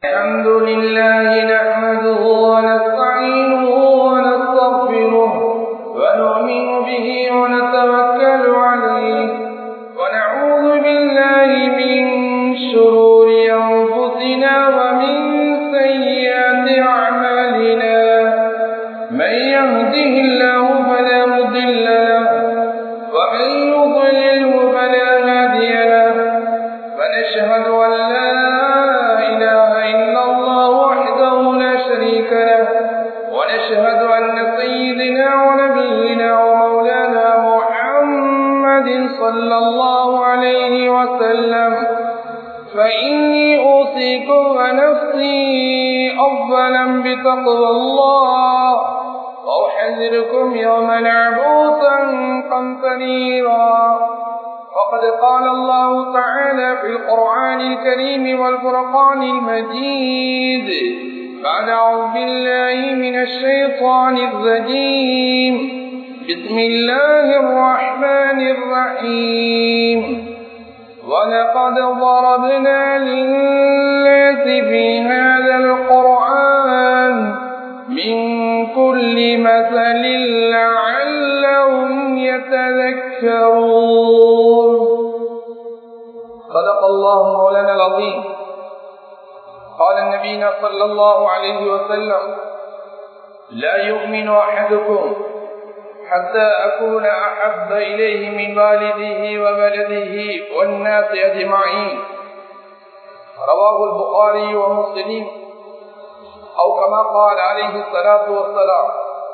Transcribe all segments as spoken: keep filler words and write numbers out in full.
الحمد لله نحمده ونستعينه ونستغفره ونؤمن به ونتوكل عليه ونعوذ بالله من شرور أنفسنا ومن سيئات أعمالنا من يهده الله فلا مضل له ومن يضلله فلا هادي له ونشهد أن لا إله إلا الله وحده لا شريك له ونشهد أن سيدنا ونبينا ومولانا محمد صلى الله عليه وسلم فإني أوصيكم ونفسي أولا بتقوى الله وأحذركم يوما عبوسا قمطريرا وقد قال الله تعالى في القرآن الكريم والفرقان المجيد بعد أعوذ بالله من الشيطان الرجيم بسم الله الرحمن الرحيم ولقد ضربنا للناس في هذا القرآن من كل مثل لعلهم يتذكرون صدق الله مولانا العظيم قال النبي صلى الله عليه وسلم لا يؤمن أحدكم حتى أكون أحب إليه من والده وولده والناس أجمعين رواه البخاري ومسلم أو كما قال عليه الصلاة والسلام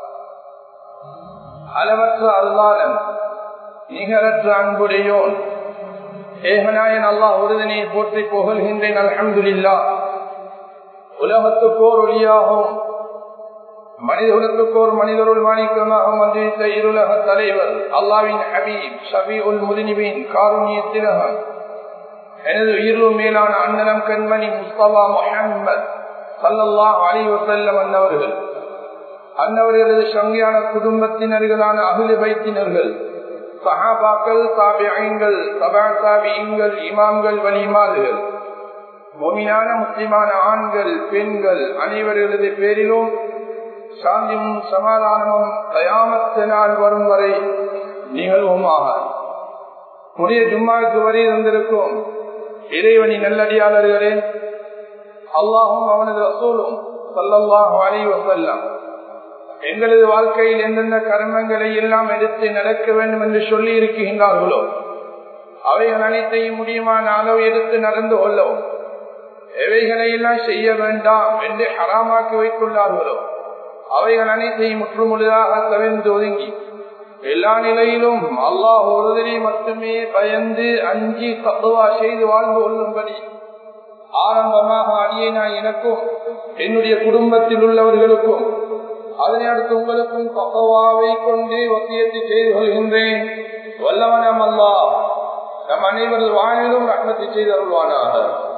அளவற்ற அல்லாஹ்வின் நிகரற்ற அன்புடையோன் ஏகநாயன் அல்லாஹ் ஒருவனை போற்றி புகழ்கின்றேன். அல்ஹம்துலில்லாஹ். உலகத்துக்கோர் ஒளியாகவும் மனிதகுலத்துக்கோர் மனிதருள் மாணிக்கமாகவும் வந்திருந்த இருலக தலைவர் அல்லாஹ்வின் ஹபீப் ஷபீஉல் முذنبين காருண்யத்தினகம் எனது உயிரும் மேலான அண்ணலம் கண்மணி முஸ்தபா முஹம்மது ஸல்லல்லாஹு அலைஹி வஸல்லம் அன்னவர்கள் அன்னவர்களது சங்கையான குடும்பத்தினர்களான அஹ்லு பைத்தினர்கள் சஹாபாக்கள் தாபிஈன்கள் தபா தாபிஈன்கள் இமாம்கள் வலிமார்கள் முஃமினான முஸ்லிமான ஆண்கள் பெண்கள் அனைவர்களது பேரிலும் சாந்தியும் சமாதானமும் கயாமத் நாள் வரும் வரை நிகழ்வுமாக புதிய ஜும்மாவுக்கு வரை வந்திருக்கும் இறைவனின் நல்லடியாளர்களே, அல்லாஹும் அவனது ரசூலும் ஸல்லல்லாஹு அலைஹி வஸல்லம் எங்களது வாழ்க்கையில் எந்தெந்த கர்மங்களை எல்லாம் எடுத்து நடக்க வேண்டும் என்று சொல்லி இருக்கின்றார்களோ அவைகள் அனைத்தையும் முடியுமான அளவு எடுத்து நடந்து கொள்ளவும், எவைகளை எல்லாம் செய்ய வேண்டாம் என்று ஹராமாக்கி வைத்துள்ளார்களோ அவைகள் அனைத்தையும் முற்றுமுழுதாக தவிர்த்து ஒதுங்கி எல்லா நிலையிலும் அல்லாஹ் ஒருவரை மட்டுமே பயந்து அஞ்சி தக்வா செய்து வாழ்ந்து கொள்ளும்படி ஆரம்பமாக அடியேனா எனக்கும் என்னுடைய குடும்பத்தில் உள்ளவர்களுக்கும் அதனை அடுத்து உங்களுக்கும் தக்வாவை கொண்டு வசியத்தை செய்து கொள்கின்றேன். வல்லவனம் அல்லாஹ் நம் அனைவரது வாழ்விலும் ரஹ்மத்தை செய்து அருள்வானாக.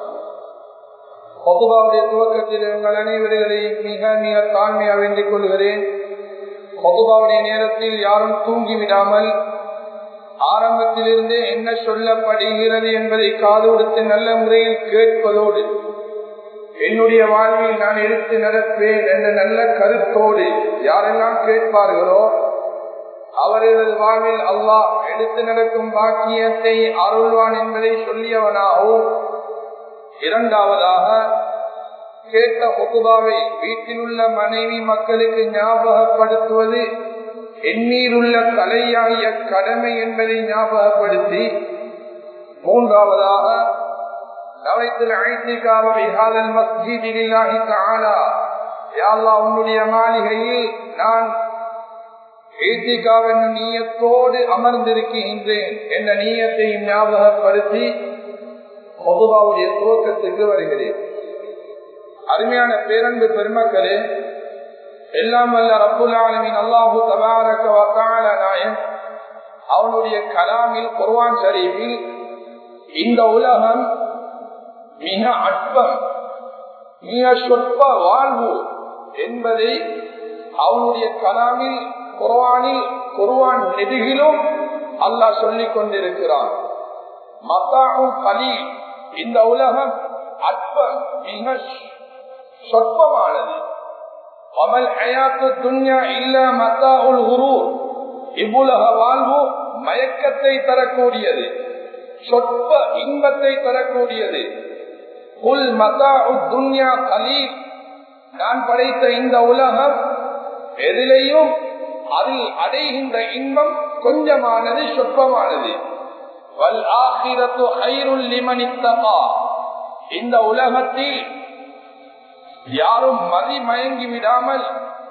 ஹுதுபாவுடைய துவக்கத்தில் உங்கள் அனைவர்களையும் மிக மிக தாழ்மையாக வேண்டிக் கொள்கிறேன். ஹுதுபாவுடைய நேரத்தில் யாரும் தூங்கிவிடாமல் ஆரம்பத்திலிருந்து என்ன சொல்லப்படுகிறது என்பதை காது கொடுத்து நல்ல முறையில் கேட்பதோடு என்னுடைய வாழ்வில் நான் எடுத்து நடப்பேன் என்ற நல்ல கருத்தோடு யாரெல்லாம் கேட்பார்களோ அவர்களது வாழ்வில் அல்லாஹ் எடுத்து நடக்கும் பாக்கியத்தை அருள்வான் என்பதை சொல்லியவனாகவும், இரண்டாவதாக கேட்ட ஹுதுபாவை வீட்டில் உள்ள மனைவி மக்களுக்கு ஞாபகப்படுத்துவது எண்ணீருள்ள கலையாகிய கடமை என்பதை ஞாபகப்படுத்தி, மூன்றாவதாக உன்னுடைய மாளிகையில் நான் நீயத்தோடு அமர்ந்திருக்கின்றேன் என்ற நீயத்தையும் ஞாபகப்படுத்தி ஹுதுபாவுடைய துவக்கத்துக்கு வருகிறேன். அருமையான பேரன்பு பெருமக்களே, எல்லாம் வல்ல ரப்புல் ஆலமீன் அல்லாஹு தபாரக வ தஆலா நாயன் அவனுடைய கலாமில் குர்ஆன் ஷரீஃபில் இந்த உலகம் மிக அற்பம், மிக சொற்ப வாழ்வு என்பதை அவனுடைய கலாமில் குர்ஆனில் குர்ஆன் நெடுகிலும் அல்லாஹ் சொல்லிக் கொண்டிருக்கிறான். மத்தாஉ கலீல், இந்த உலகம் அற்பம், மிக சொற்பமானது. அமல் ஹயாத்து துன்யா இல்ல மத்தாஉல் குரூர், இவ்வுலக வாழ்வு மயக்கத்தை தரக்கூடியது, சொற்ப இன்பத்தை தரக்கூடியது. குல் மத்தாஉ துன்யா கலீல், நான் படைத்த இந்த உலகம் எதிலையும் அதில் அடைகின்ற இன்பம் கொஞ்சமானது, சொற்பமானது. வல் ஆகிரத்து ஹைருல் லிமன் இத்தகா, இந்த உலகத்தில் யாரும் மதி மயங்கி விடாமல்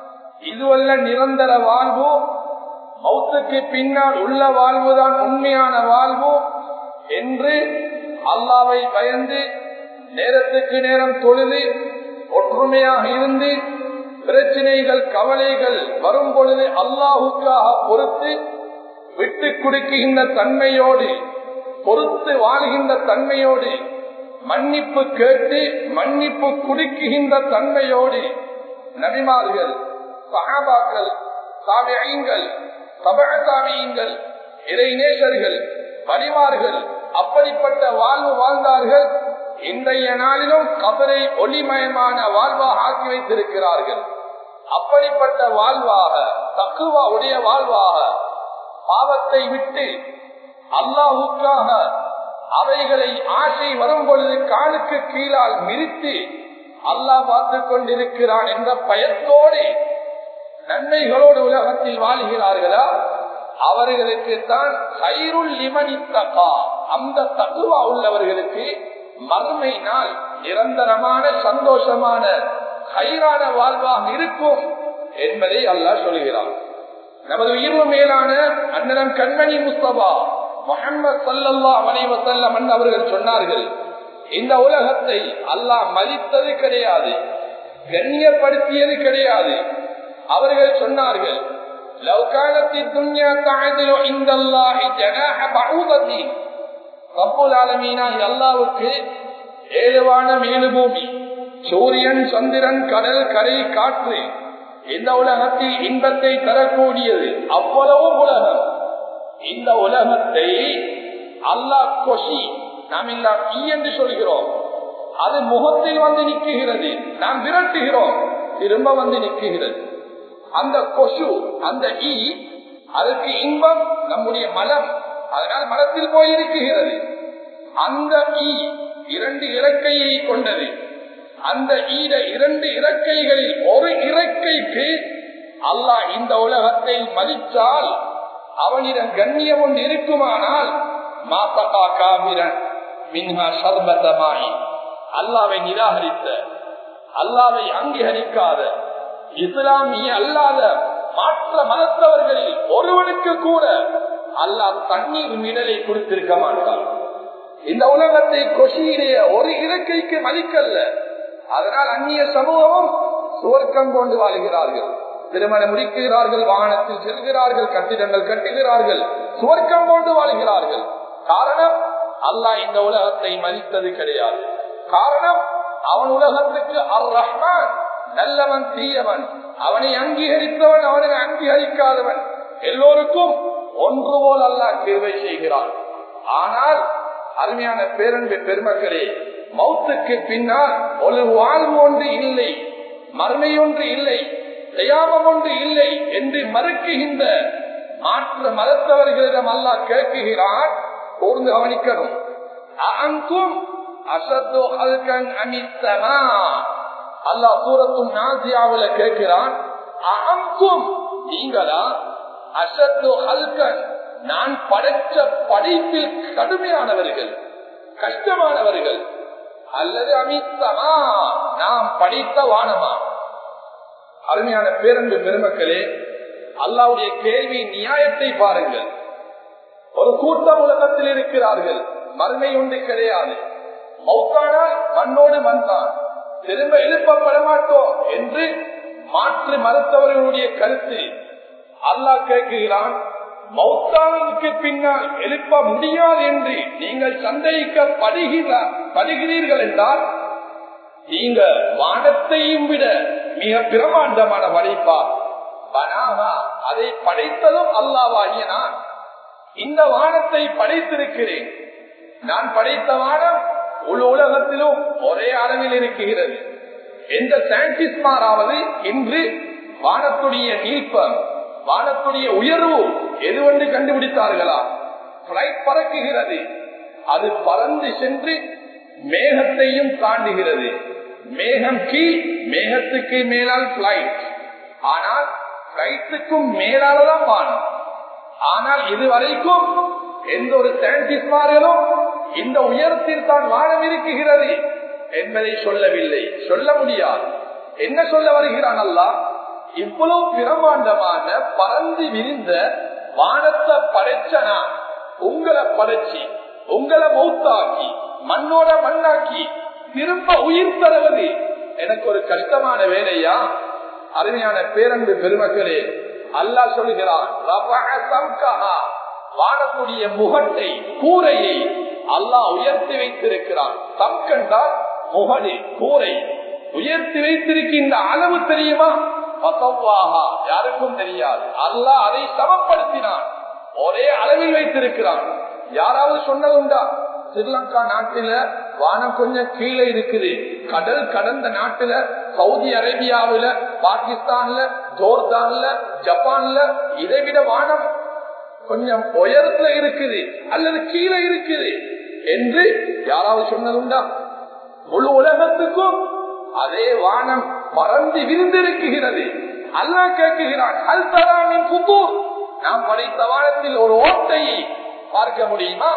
இதுவல்ல நிரந்தர வாழ்வு, மௌத்துக்கு பின்னால் உள்ள வாழ்வுதான் உண்மையான வாழ்வு என்று அல்லாஹ்வை பயந்து நேரத்துக்கு நேரம் தொழுது ஒற்றுமையாக இருந்து பிரச்சனைகள் கவலைகள் வரும் பொழுது அல்லாஹுக்காக பொறுத்து விட்டு கொடுக்கின்ற தன்மையோடு, பொறுத்து வாழ்கின்ற தன்மையோடு, மன்னிப்பு கேட்டு மன்னிப்பு குடிக்குகின்ற தன்மையோடு நபிமார்கள், சஹாபாக்கள், தாபிஈன்கள், தபஅ தாபிஈன்கள், இறைநேசர்கள், பரிமார்கள் அப்படிப்பட்ட வாழ்வு வாழ்ந்தார்கள். இன்றைய நாளிலும் கபரை ஒளிமயமான வாழ்வாக ஆக்கி வைத்திருக்கிறார்கள். அப்படிப்பட்ட வாழ்வாக, தக்குவா உடைய வாழ்வாக, பாவத்தை விட்டு அல்லாஹுக்காக அவைகளை ஆசை வரும் பொழுது காலுக்கு கீழால் மிதித்து அல்லாஹ் பார்த்துக் கொண்டிருக்கிறான் என்ற பயத்தோடு நன்மைகளோடு உலகத்தில் வாழ்கிறார்களா, அவர்களுக்கு தான் ஹைருல் லிமன் இத்தகா, அந்த தக்குவா உள்ளவர்களுக்கு மறுமை நாள் நிரந்தரமான சந்தோஷமான ஹைரான வாழ்வாக இருக்கும் என்பதை அல்லாஹ் சொல்கிறான். நமது உயிர்வு மேலான அண்ணன் கண்மணி முஸ்தபா முஹம்மது ஸல்லல்லாஹு அலைஹி வஸல்லம் அவர்கள் சொன்னார்கள், இந்த உலகத்தை அல்லாஹ் மதித்தது கிடையாது, கண்ணியப்படுத்தியது கிடையாது. அவர்கள் சொன்னார்கள், லவ் கானத்தித் துன்யா தஅதிலு இன்தல்லாஹி ஜனாஹ பஊதத்தி, ரப்புல் ஆலமீனாஹி அல்லாஹ்வுக்கு ஏழு வானம் ஏழு பூமி, சூரியன் சந்திரன் கடல் கரை காற்று இந்த உலகத்தில் இன்பத்தை தரக்கூடியது அவ்வளவு உலகம். இந்த உலகத்தை அல்லாஹ் கொஷி, நாம் எல்லாம் ஈ என்று சொல்கிறோம், அது முகத்தில் வந்து நிற்குகிறது, நாம் விரட்டுகிறோம், திரும்ப வந்து நிற்குகிறது. அந்த கொசு, அந்த ஈ, அதற்கு இன்பம் நம்முடைய மலம், அதனால் மலத்தில் போய் இருக்குகிறது. அந்த ஈ இரண்டு இறக்கையை கொண்டது. அந்த ஈட இரண்டு இறக்கைகளில் ஒரு இறக்கைக்கு அல்லாஹ் இந்த உலகத்தை மதித்தால் அவனிடம் கண்ணியம் ஒன்று இருக்குமானால் மாத்தகா காபிரன் மின்ஹா சர்பதமாயி, அல்லாவை நிராகரித்த, அல்லாவை அங்கீகரிக்காத, இஸ்லாமிய அல்லாத மாற்ற மதத்தவர்களில் ஒருவனுக்கு கூட அல்லாஹ் தண்ணீர் மிடலை கொடுத்திருக்க மாட்டான். இந்த உலகத்தை கொஷியிலேயே ஒரு இறக்கைக்கு மதிக்கல்ல. அதனால் அந்நிய சமூகமும் சுவர்க்கம் கொண்டு வாழ்கிறார்கள், திருமணம் முடிக்கிறார்கள், வாகனத்தில் செல்கிறார்கள், கட்டிடங்கள் கட்டுகிறார்கள், சுவர்க்கம் கொண்டு வாழ்கிறார்கள். காரணம், அல்லாஹ் இந்த உலகத்தை மதித்தது கிடையாது. காரணம், அவன் உலகத்துக்கு அர் ரஹ்மான், நல்லவன் தீயவன், அவனை அங்கீகரித்தவன் அவனை அங்கீகரிக்காதவன் எல்லோருக்கும் ஒன்று போல் அல்லாஹ் கிருபை செய்கிறான். ஆனால் அருமையான பேரன்பு பெருமக்களே, மௌத்துக்கு பின்னால் ஒரு வாழ்வு ஒன்று இல்லை, மறுமை ஒன்று இல்லை, தியாகம் ஒன்று இல்லை என்று மறுக்குகின்ற மாற்ற மதத்தவர்களிடம் அல்லாஹ் கேட்குகிறான். கூர்ந்து கவனிக்கணும். அன்கும் அஸது ஹல்கன் அமிஸ்ஸமா, அல்லாஹ் சூரத்துன் நாஸியாவுல கேட்கிறான், அன்கும் நீங்களா, அஸது ஹல்கன் நான் படைத்த படைப்பில் கடுமையானவர்கள், கஷ்டமானவர்கள், அல்லது அமிஸ்ஸமா நாம் படைத்த வானமா? அருமையான பேரன்பு பெருமக்களே, அல்லாஹ்வுடைய கேள்வி நியாயத்தை பாருங்கள். ஒரு கூட்டம் உலகத்தில் இருக்கிறார்கள், மறுமை ஒன்று கிடையாது, மௌத்தானால் மண்ணோடு மண்தான், திரும்ப எழுப்பப்பட மாட்டோம் என்று மாற்று மறுத்தவர்களுடைய கருத்து. அல்லாஹ் கேட்கிறான், மௌத்தானதுக்கு பின்னால் எழுப்ப முடியாது என்று நீங்கள் சந்தேகிக்கப்படுகிறீர்கள் என்றால் நீங்க வானத்தையும் விட மிக பிரமாண்டமான படைப்பா பனாவா, அதை படைத்ததும் அல்லாஹ்வாகிய நான் இந்த வானத்தை படைத்திருக்கிறேன். நான் படைத்த வானம் முழு உலகத்திலும் ஒரே அளவில் இருக்கிறது. எந்த சயின்டிஸ்ட்மாராவது இன்று வானத்துடைய நீப்பம் வானத்துடைய உயர்வு எதுவென்று கண்டுபிடித்தார்களா? பிளைட் பறக்குகிறது, அது பறந்து சென்று மேகத்தையும் தாண்டுகிறது. மேகம் கீழ், மேகத்துக்கு மேலால் பிளைட், ஆனால் பிளைட்டுக்கும் மேலாலதான் வானம். ஆனால் இதுவரைக்கும் எந்த ஒரு சயின்டிஸ்ட்மார்களும் இந்த உயரத்தில் தான் வானம் இருக்குகிறது என்பதை சொல்லவில்லை, சொல்ல முடியாது. என்ன சொல்ல வருகிறான் அல்லாஹ்? இவ்வளவு பிரமாண்டமான பறந்து விரிந்த வானத்தை படைச்சனா, உங்களை படைச்சி உங்களை மௌத்தாக்கி மண்ணோட மண்ணாக்கி திரும்ப உயிர் தருவது எனக்கு ஒரு கஷ்டமான வேலையா? அருமையான பேரன்பு பெருமக்களே, அல்லாஹ் சொல்கிறான், வானக்கூடிய முகட்டை கூரையை அல்லாஹ் உயர்த்தி வைத்திருக்கிறான். சம்கண்டா முகடு கூரை உயர்த்தி வைத்திருக்கின்ற அளவு தெரியுமா? யாருக்கும் தெரியாது. அல்லாஹ் அதை சமப்படுத்தினான், ஒரே அளவில் வைத்திருக்கிறான். யாராவது சொன்னதுண்டா? ஸ்ரீலங்கா நாட்டில வானம் கொஞ்சம் கீழே இருக்குது, கடல் கடந்த நாட்டுல, சவுதி அரேபியாவில, பாகிஸ்தான்ல, ஜோர்தான்ல, ஜப்பான்ல இதைவிட வானம் கொஞ்சம் உயரத்துல இருக்குது அல்லது கீழே இருக்குது என்று யாராவது சொன்னதுண்டா? முழு உலகத்துக்கும் அதே வானம் பறந்து விரிந்திருக்கிறது. அல்லாஹ் கேட்கிறான், அல் தராமின் புத்தூர், நாம் படைத்த வானத்தில் ஒரு ஓட்டையை பார்க்க முடியுமா?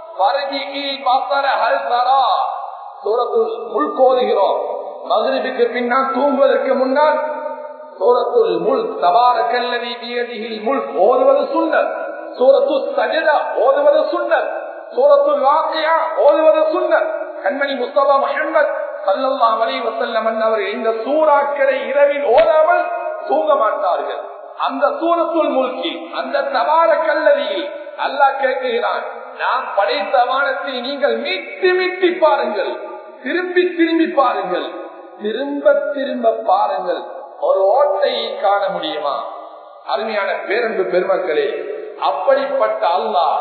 முழ்கோதுகிறோம். மக்ரிபுக்கு பின்னால் தூங்குவதற்கு முன்னால் சூரத்துல் முல்க் தபாரக்கல்லதி பியதிஹில் முல்க் ஓதுவது சுன்னத், சூரத்து சஜதா ஓதுவது சுன்னத், சூரத்துல் வாக்கியா ஓதுவது சுன்னத். கண்மணி முஸ்தபா முஹம்மத் ஸல்லல்லாஹு அலைஹி வஸல்லம் அவர்கள் இந்த சூறாக்களை இரவில் ஓதாமல் தூங்க மாட்டார்கள். அந்த சூரத்துல் முல்கில், அந்த தபாரக்கல்லதியில் அல்லாஹ் கேட்கிறான், நாம் படைத்த வானத்தை நீங்கள் மீட்டி மீட்டி பாருங்கள், திரும்பி திரும்பி பாருங்கள், திரும்ப திரும்ப பாருங்கள், ஒரு ஓட்டையை காண முடியுமா? அருமையான பேரன்பு பெருமக்களே, அப்படிப்பட்ட அல்லாஹ்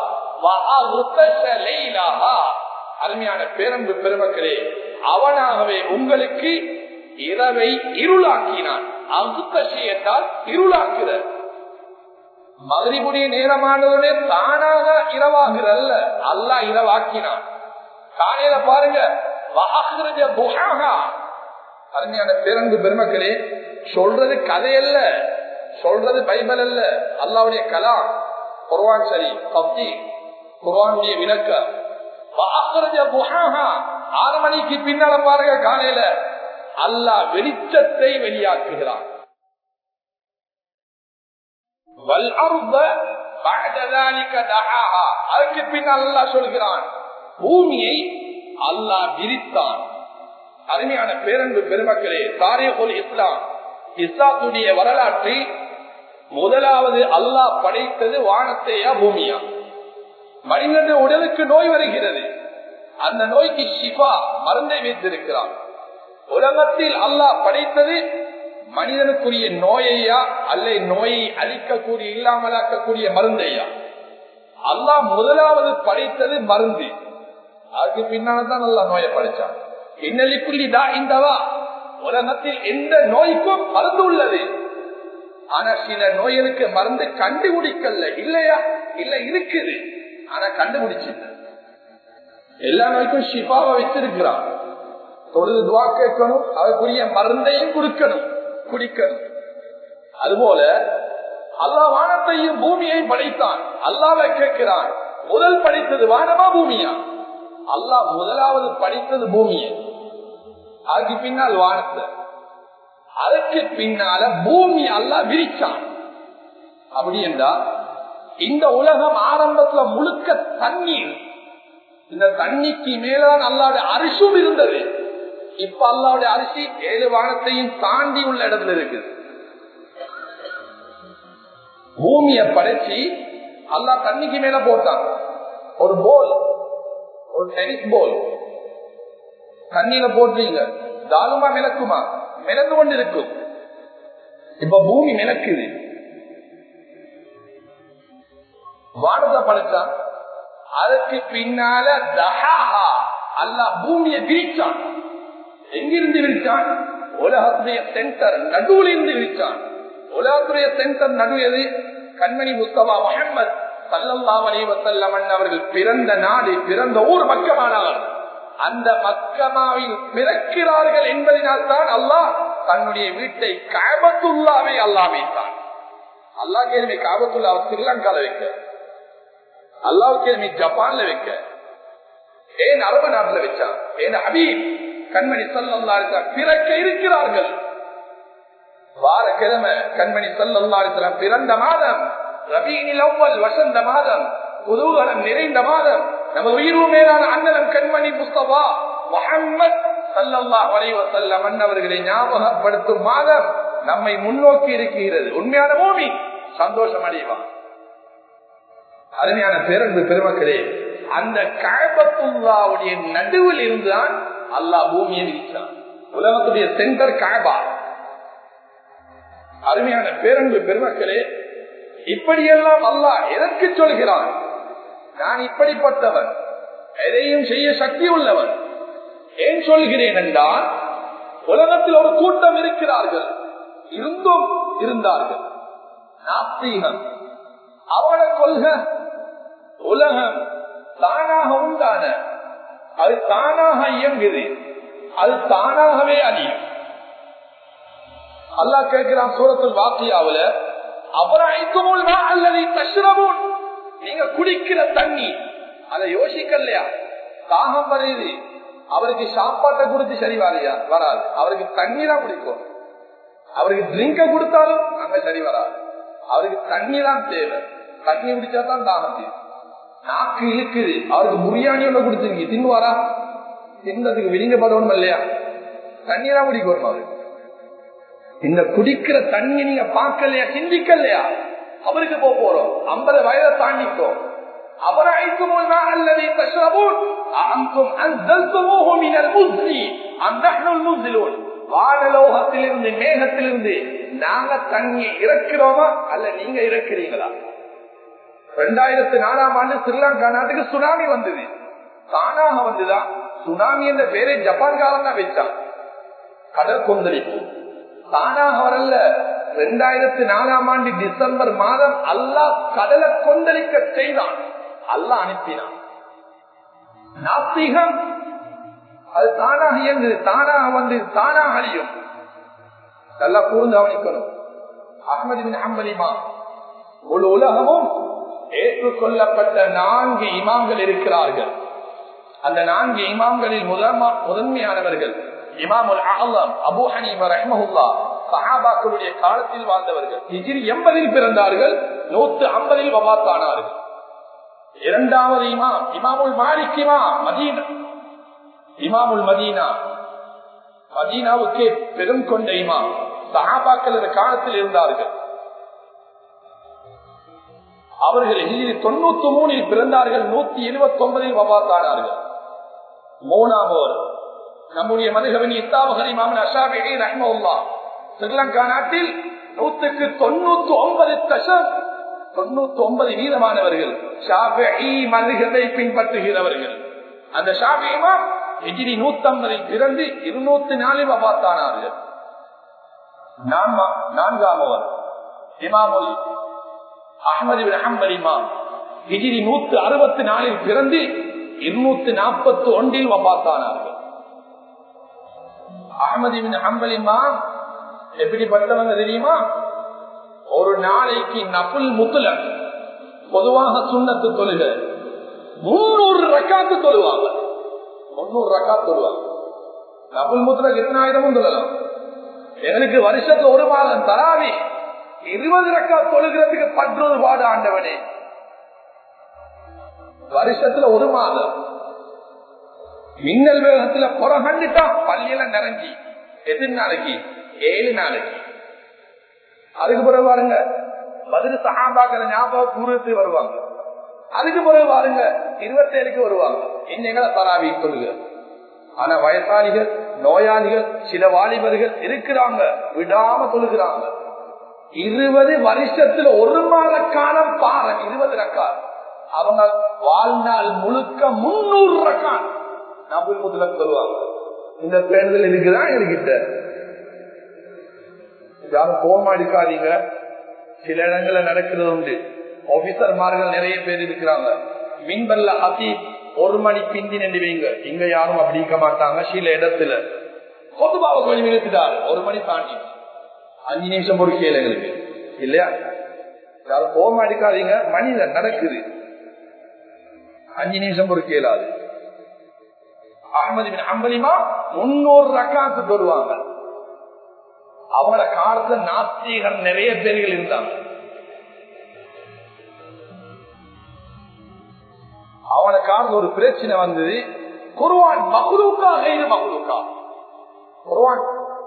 அருமையான பேரன்பு பெருமக்களே, அவனாகவே உங்களுக்கு இரவை இருளாக்கினான். அகுத்தசி என்றால் இருளாக்குதல். மக்ரிபுடைய நேரமானதுமே தானாக இரவாகிறல்ல, அல்லாஹ் இரவாக்கினான். காலையில பாருங்க, அருமையான பேரன்பு பெருமக்களே, சொல்றது கதையல்ல, சொல்றது பைபிள் அல்ல, அல்லாஹ்வுடைய கலாம், குர்ஆன் சரி, தப்தீ, குர்ஆனுடைய விளக்கம். ஆறு மணிக்கு பின்னால பாருங்க, காலையில அல்லாஹ் வெளிச்சத்தை வெளியாக்குகிறான். அதற்கு பின்னால் அல்லாஹ் சொல்கிறான், பூமியை அல்லாஹ் விரித்தான். அருமையான பேரன்பு பெருமக்களே, தாரீகுல் இஸ்லாம், இஸ்லாத்துடைய வரலாற்றில் முதலாவது அல்லாஹ் படைத்தது வானத்தையா பூமியா? மனிதனுடைய உடலுக்கு நோய் வருகிறது, அந்த நோய்க்கு ஷிஃபா மருந்தை வைத்திருக்கிறான். உலகத்தில் அல்லாஹ் படைத்தது மனிதனுக்குரிய நோயையா அல்ல நோயை அழிக்கக்கூடிய இல்லாமலாக்கக்கூடிய மருந்தையா? அல்லாஹ் முதலாவது படைத்தது மருந்து, அதுக்கு பின்னால்தான் அல்லாஹ் நோயை படைச்சான். இன்னலிக்குள்ளி தா இந்தவா, உலகத்தில் எந்த நோய்க்கும் மருந்து உள்ளது, ஆனா சில நோய்களுக்கு மருந்து கண்டுபிடிக்கல. இல்லையா? இல்ல, இருக்குது, ஆனா கண்டுபிடிச்சு எல்லா நோய்க்கும் ஷிஃபாவை வச்சிருக்கிறான். தொழுது துவா கேட்கணும், அதுக்குரிய மருந்தையும் கொடுக்கணும், குடிக்கணும். அதுபோல அல்லாஹ் வானத்தையும் பூமியையும் படைத்தான். அல்லாஹ்வை கேட்கிறான், முதல் படைத்தது வானமா பூமியா? அல்லாஹ் முதலாவது படைத்தது பூமியை, அதுக்கு பின்னால் வானத்தை, அதுக்கு பின்னால பூமி அல்லாஹ் விரிச்சான். அப்படி என்றால் இந்த உலகம் ஆரம்பத்துல முழுக்க தண்ணீர், இந்த தண்ணிக்கு மேலதான் அல்லாஹ்வுடைய அரிசும் இருந்தது. இப்ப அல்லாஹ்வுடைய அரிசி ஏழு வானத்தையும் தாண்டி உள்ள இடத்துல இருக்கு. பூமியை படைச்சி அல்லாஹ் தண்ணிக்கு மேல போட்டான். ஒரு போல், ஒரு டென்னிஸ் போல் தண்ணியில போட்டீங்க, தாலுமா மிளக்குமா? மிளந்து கொண்டு இருக்கும். இப்ப பூமி மிளக்குது, வானத்தை படைச்சான். அதுக்கு பின்னால தஹாஹா, அல்லாஹ் பூமியை விரிச்சான். எங்கிருந்து விரிச்சான்? உலகத்துடைய சென்டர் நடுவில் இருந்து விரிச்சான். உலகத்துடைய சென்டர் நடு எது? கண்மணி முஸ்தபா முஹம்மது ஸல்லல்லாஹு அலைஹி வஸல்லம் அவர்கள் பிறந்த நாடு, பிறந்த ஊர் மக்கமானார். அந்த மக்கமாவில் பிறக்கிறார்கள் என்பதனால் தான் அல்லாஹ் தன்னுடைய வீட்டை கஅபத்துல்லாவை அல்லாஹ் வைத்தான். அல்லாஹ் கேள்வி கஅபத்துல்லா ஸ்ரீலங்கால வைக்க, அல்லாஹ் கேள்வி ஜப்பான்ல வைக்க, ஏன் அரபு நாட்டுல வச்சான்? ஏன் ஹபீப் கண்மணி ஸல்லல்லாஹு அலைஹி வஸல்லம் பிறக்க இருக்கிறார்கள். வார கிழமை கண்மணி ஸல்லல்லாஹு அலைஹி வஸல்லம் பிறந்த மாதம் ரபீஉல் அவ்வல், வசந்த மாதம், குதூகலம் நிறைந்த மாதம். நமது உயிர் மேலான அண்ணலம் கண்மணி முஸ்தபா முஹம்மது ஸல்லல்லாஹு அலைஹி வஸல்லம் அன்னவர்களை ஞாபகப்படுத்தும் மாதம் நம்மை முன்னோக்கி இருக்கிறது. உண்மையான மூமின் சந்தோஷம் அடைவான். அருமையான பேரன்பு பெருமக்களே, அந்த கஅபத்துல்லாவுடைய நடுவில் இருந்துதான் அல்லாஹ் பூமியை விரிச்சான். உலகத்துடைய சென்டர் கஅபா. அருமையான பேரன்பு பெருமக்களே, இப்படியெல்லாம் அல்லாஹ் எதற்கு சொல்கிறான்? நான் இப்படிப்பட்டவன், எதையும் செய்ய சக்தி உள்ளவன். ஏன் சொல்கிறேன் என்றால், உலகத்தில் ஒரு கூட்டம் இருக்கிறார்கள், இருந்தும் இருந்தார்கள், நாஸ்தீகம். அவன கொள்கை உலகம் தானாக உண்டான, அது தானாக இயங்குது, அது தானாகவே அழியும். அல்லாஹ் கேட்கிறான் சூரத்துல் வாக்கியாவுல, அபராய்க்குமுல் மா அல்லதி தஷ்ரபூன், நீங்க குடிக்கிற தண்ணி அதை யோசிக்கலையா? தாகம் வருது, அவருக்கு சாப்பாட்டை கொடுத்து சரி வரையா வராது, அவருக்கு தண்ணி தான் குடிக்கும். அவருக்கு ட்ரிங்க கொடுத்தாலும் அங்க சரி வராது, அவருக்கு தண்ணி தான் தேவை. தண்ணி குடிச்சா தான் தாகம் தீரும். நாக்கு இழுக்குது, அவருக்கு பிரியாணி ஒண்ணு கொடுத்துருங்க, தின்னுவாரா? தின்னதுக்கு விளிங்கப்படணும் இல்லையா? தண்ணி தான் குடிக்கணும் அவருக்கு. இந்த குடிக்கிற தண்ணி நீங்க பார்க்கலையா, சிந்திக்கலையா? அவருக்கு போக போறோம், ஐம்பது வயதை தாண்டிட்டோம். அபராய்க்கும் அல்லது தஷ்ரபூன் அன்தும் அன்ஸல்துமூஹு மினல் முஸ்லி அம் நஹ்னுல் முன்ஸிலூன், வானலோகத்திலிருந்து மேகத்திலிருந்து நாங்க தண்ணியை இறக்கிறோமா அல்ல நீங்க இறக்கிறீங்களா? இரண்டாயிரத்தி நாலாம் ஆண்டு ஸ்ரீலங்கா நாட்டுக்கு சுனாமி வந்தது. தானாக வந்துதான். சுனாமி என்ற பேரை ஜப்பான்காரன் தான் வச்சான். கடல் கொந்தளிப்பு தானாக வரல. இரண்டாயிரத்தி நாலாம் ஆண்டு டிசம்பர் மாதம் அல்லாஹ் கடலை கொந்தளிக்க செய்தான், அல்லாஹ் அனுப்பினான். நாஸ்திகம் அது தானாக இயங்குது, தானாக வந்து தானாக அழியும். நல்லா கூர்ந்து கவனிக்கணும். அஹ்மது பின் ஹம்பல் இமாம், முழு உலகமும் ஏற்றுக்கொள்ளப்பட்ட நான்கு இமாம்கள் இருக்கிறார்கள். அந்த நான்கு இமாம்களில் முதன்மையானவர்கள் இமாமுல் ஆலம் அபூ ஹனீஃபா ரஹ்மஹுல்லாஹ், சஹாபாக்களுடைய காலத்தில் வாழ்ந்தவர்கள். ஹிஜ்ரி எண்பதில் பிறந்தார்கள், நூற்று ஐம்பதில் வஃபாத்தானார்கள். இரண்டாவது இமாம் இமாமுல் மாலிக் இமாம் மதீனா, இமாமுல் மதீனா, மதீனாவுக்கே பெரும் கொண்ட இமாம். சஹாபாக்கள் காலத்தில் இருந்தார்கள். அவர்கள் ஹிஜ்ரி தொண்ணூத்தி மூணில் பிறந்தார்கள், நூத்தி இருபத்தி ஒன்பதில் வஃபாத்தானார்கள். மூணாவது நம்முடைய மதுஹபின் இத்தாவகர் இமாம் அஷாஃபிஈ ரஹ்மஹுல்லாஹ், ஸ்ரீலங்கா நாட்டில் நூற்றுக்கு தொண்ணூத்தி ஒன்பது தசம் தொண்ணூத்தி ஒன்பது வீதமானவர்கள் ஷாஃபிஈ மதுஹபை பின்பற்றுகிறவர்கள். அந்த ஷாஃபிஈ இமாம் ஹிஜ்ரி நூத்தி ஐம்பதில் பிறந்து இருநூத்தி நாலில் வஃபாத்தானார்கள். நான்காமவர் இமாமுல் அஹ்மது பின் ஹம்பல் இமாம், ஹிஜ்ரி நூத்தி அறுபத்தி நாலில் பிறந்து இருநூத்தி நாற்பத்தி ஒன்றில் வஃபாத்தானார்கள். அஹ்மது பின் ஹம்பல் இமாம் எப்படிப்பட்டவங்க தெரியுமா? ஒரு நாளைக்கு நஃபில் முத்லக், பொதுவாக சுன்னத்து தொழுக முன்னூறு ரக்காத்து தொழுவாங்க. முன்னூறு ரக்காத்து தொழுவாங்க. நஃபில் முத்லக் எத்தனை ஆயிரமும் தொழலாம். எங்களுக்கு வருஷத்துல ஒரு மாதம் தராவி இருபது ரக்காத் தொழுகிறதுக்கு பற்றொரு பாடு ஆண்டவனே. வருஷத்துல ஒரு மாதம் மின்னல் வேகத்துல புறகண்டுட்டா பள்ளியில நிறைஞ்சி எத்தனை நாளைக்கு? ஏழு நாளைக்கு. அதுக்கு பிறகு பாருங்க பதில் சஹாபாக்கள் ஞாபகம் கூறுத்து வருவாங்க. அதுக்கு பிறகு பாருங்க இருபத்தி ஏழுக்கு வருவாங்க. இன்னைங்களை தராவி தொழுக. ஆனா வயசாளிகள், நோயாளிகள், சில வாலிபர்கள் இருக்கிறாங்க, விடாம தொழுகிறாங்க. இருபது வருஷத்துல ஒரு மாத காலம் பாரு இருபது ரக்காத். அவங்க வாழ்நாள் முழுக்க முன்னூறு ரக்காத் நபில் முத்லக் சொல்லுவாங்க. இந்த பேருதல் இருக்குதான் என்கிட்ட யாரும் கோமா எடுக்காதீங்க. சில இடங்கள்ல நடக்கிறது உண்டு. ஆபீசர்மார்கள் நிறைய பேர் இருக்கிறாங்க. மின்பல்ல அதி ஒரு மணி பிந்தி நின்று வைங்க. இங்க யாரும் அப்படி இருக்க மாட்டாங்க. சில இடத்துல பொதுவாக கொஞ்சம் நிறுத்திட்டாரு. ஒரு மணி தாண்டி அஞ்சு நிமிஷம் ஒரு கேள்வி எங்களுக்கு இல்லையா? யாரும் கோமா எடுக்காதீங்க. மனிதன் நடக்குது. அஞ்சு நிமிஷம் ஒரு கேளாது. அஹ்மது பின் ஹம்பலிமா முன்னூறு ரக்காத்து தொழுவாங்க. அவங்களோட காலத்துல நாஸ்திகர் நிறைய பேர்கள் இருந்தாங்க. அவன காலத்துல ஒரு பிரச்சனை வந்தது. குர்ஆன் மக்லூக்கா கைரு மக்லூக்கா? குர்ஆன்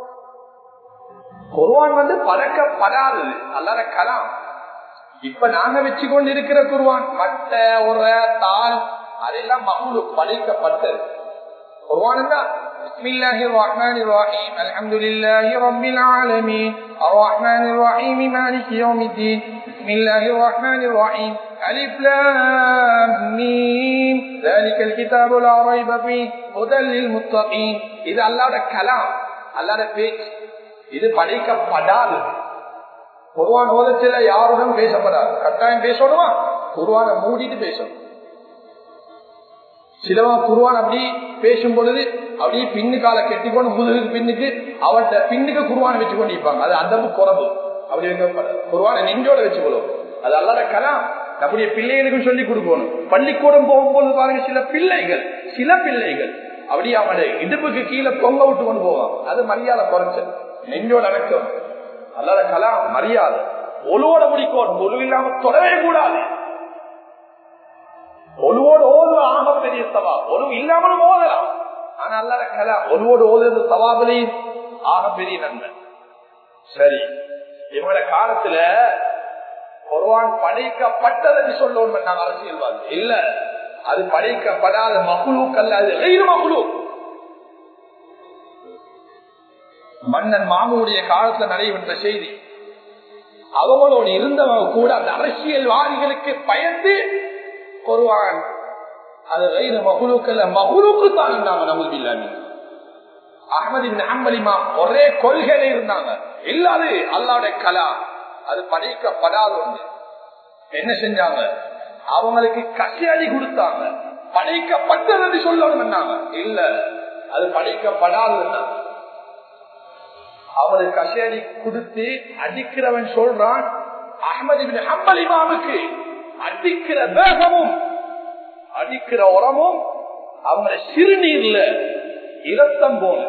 குர்ஆன் வந்து பழக்கப்படாதது, அல்லாத கலாம். இப்ப நாங்க வச்சு கொண்டு இருக்கிற குர்ஆன் மட்ட ஒரு தாள் அதெல்லாம் மக்லூக் படைக்கப்பட்டது. குர்ஆன் தான் பிஸ்மில்லாஹிர் ரஹ்மானிர் ரஹீம் அல்ஹம்துலில்லாஹி ரப்பில் ஆலமீன் அர்ரஹ்மானிர் ரஹீம் மாலிகி யௌமித்தீன் பிஸ்மில்லாஹிர் ரஹ்மானிர் ரஹீம் அலிஃப் லாம் மீம் ذلكல் கிதாபு லா ரைப ஃபீஹி ஹுதல் லில் முத்தகீன். இது அல்லாஹ்வுடைய கலாம், அல்லாஹ்வுடைய பேச்சு. இது படைக்கப்படாதது. குர்ஆன் ஓதச்சல யாருடன் பேசப்படாது. கட்டாயம் பேசணுமா? குர்ஆனை மூடிட்டு பேசணும். சிலவா குர்ஆன் அப்படி பேசும் பொழுது அப்படியே பின்னு கால கெட்டிக்கொண்டு முதுகுக்கு பின்னுக்கு அவட்ட பின்னுக்கு குர்ஆனை வச்சு கொண்டு இருப்பாங்க. அது அதம்பு குறவு. அப்படி வைக்கப்படாது. குர்ஆனை நெஞ்சோட வச்சு கொள்ளும். அது அல்லாத கலாம். நம்முடைய பிள்ளைகளுக்கும் சொல்லி கொடுக்கணும். பள்ளிக்கூடம் போகும்போது பாருங்க, சில பிள்ளைகள் சில பிள்ளைகள் அப்படியே அவனுடைய இடுப்புக்கு கீழே தொங்க விட்டு கொண்டு போவாங்க. அது மரியாதை குறைச்ச நெஞ்சோட அடக்கம். அல்லாத கலாம் மரியாதை. ஒழுவோட முடிக்கணும். ஒழு இல்லாம தொடவே கூடாது. ஒழுவோடு ஓதுவ ஆக பெரிய சவா. ஒழு இல்லாமலும் ஓதலாம். ஆனா அல்லாத கலாம் ஒழுவோடு ஓதுறது சவாபிலையும் ஆக பெரிய நன்மை. சரி, இவங்களோட காலத்துல குர்ஆன் படைக்கப்பட்டதை சொல்லணும். நாங்க அரசியல்வாதி இல்ல, அது படைக்கப்படாத மக்லூக் அல்ல, அது கைரு மக்லூக். மன்னன் மாமுடைய காலத்துல நடைபெற்ற செய்தி. அவங்களோடு இருந்தவங்க கூட அந்த அரசியல்வாதிகளுக்கு பயந்து குர்ஆன் அது கைரு மக்லூக் அல்ல, மக்லூக்கு தான் இருந்தாங்க. நமக்கு இல்லாம அஹ்மது பின் ஹம்பலிமா ஒரே கொள்கையில இருந்தாங்க. இல்லாது அல்லாஹ்வுடைய கலாம், அது படைக்கப்படாத ஒன்று. என்ன செஞ்சாங்க? அவங்களுக்கு கசியடி கொடுத்தாங்க. படைக்கப்பட்டது சொல்லணும். இல்ல, அது படைக்கப்படாது. அவளுக்கு கசியடி கொடுத்து அடிக்கிறவன் சொல்றான், அஹ்மது பின் ஹம்பல் இமாமுக்கு அடிக்கிற வேகமும் அடிக்கிற உரமும் அவங்கள சிறுநீர்ல இரத்தம் போல.